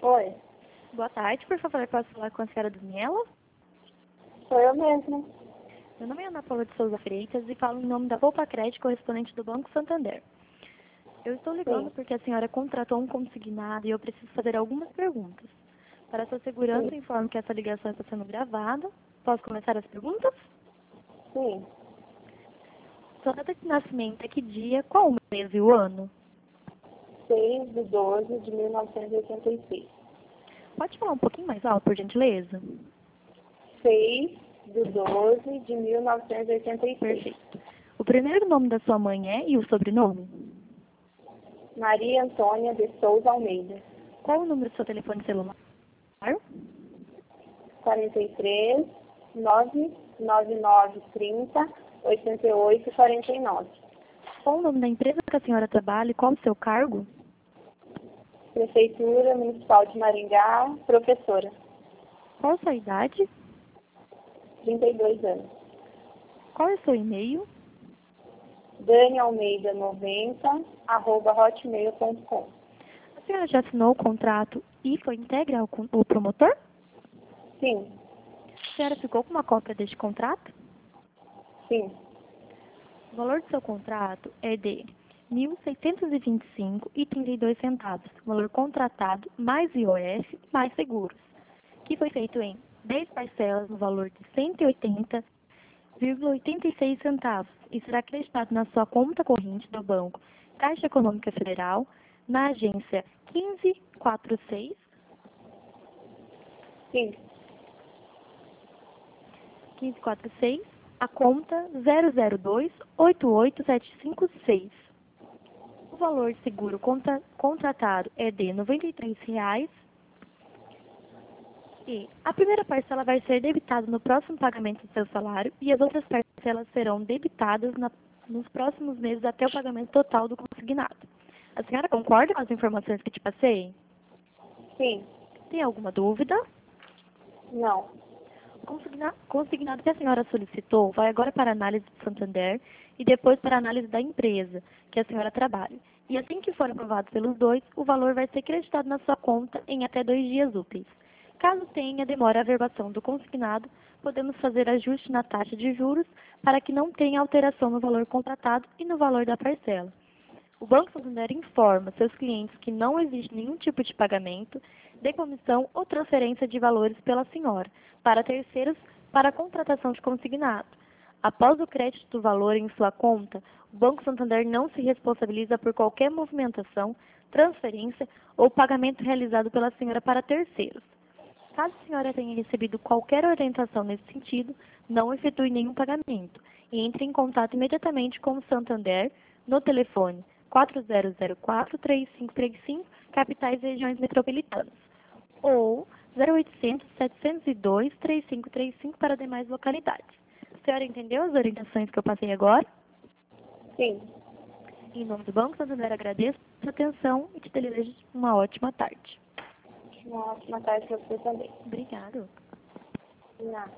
Oi, Boa tarde, por favor, posso falar com a senhora Daniela? sou eu mesma. Meu nome é Ana Paula de Souza Freitas e falo em nome da Poupa Crédito, correspondente do Banco Santander. Eu estou ligando Sim, porque a senhora contratou um consignado e eu preciso fazer algumas perguntas. Para sua segurança, sim, informo que essa ligação está sendo gravada. Posso começar as perguntas? sim. Sua data de nascimento é que dia, qual o mês e o ano? 6/12/1986. Pode falar um pouquinho mais alto, por gentileza? 6/12/1986. Perfeito. O primeiro nome da sua mãe é e o sobrenome? Maria Antônia de Souza Almeida. Qual o número do seu telefone celular? 43 99930 8849. Qual o nome da empresa que a senhora trabalha e qual o seu cargo? Prefeitura Municipal de Maringá, professora, Qual a sua idade? 32 anos. Qual é o seu e-mail? danialmeida90@hotmail.com. A senhora já assinou o contrato e foi entregue ao promotor? Sim, A senhora ficou com uma cópia deste contrato? sim, O valor do seu contrato é de R$ 1.625,32, valor contratado mais IOF mais seguros, que foi feito em 10 parcelas no valor de R$ 180,86 e será acreditado na sua conta corrente do Banco Caixa Econômica Federal, na agência 1546, sim, 1546, a conta 002-88756. O valor de seguro contratado é de R$ 93,00 e a primeira parcela vai ser debitada no próximo pagamento do seu salário e as outras parcelas serão debitadas nos próximos meses até o pagamento total do consignado. A senhora concorda com as informações que te passei? sim, Tem alguma dúvida? não, O consignado que a senhora solicitou vai agora para a análise do Santander e depois para a análise da empresa que a senhora trabalha. E assim que for aprovado pelos dois, o valor vai ser creditado na sua conta em até 2 dias úteis. Caso tenha demora a averbação do consignado, podemos fazer ajuste na taxa de juros para que não tenha alteração no valor contratado e no valor da parcela. O Banco Santander informa seus clientes que não existe nenhum tipo de pagamento, decomissão ou transferência de valores pela senhora para terceiros para a contratação de consignado. Após o crédito do valor em sua conta, o Banco Santander não se responsabiliza por qualquer movimentação, transferência ou pagamento realizado pela senhora para terceiros. Caso a senhora tenha recebido qualquer orientação nesse sentido, não efetue nenhum pagamento e entre em contato imediatamente com o Santander no telefone 4004-3535, capitais e regiões metropolitanas, ou 0800-702-3535 para demais localidades. A senhora entendeu as orientações que eu passei agora? sim. Em nome do Banco Santander, agradeço a sua atenção e te desejo uma ótima tarde. Uma ótima tarde para você também. Obrigada. De nada.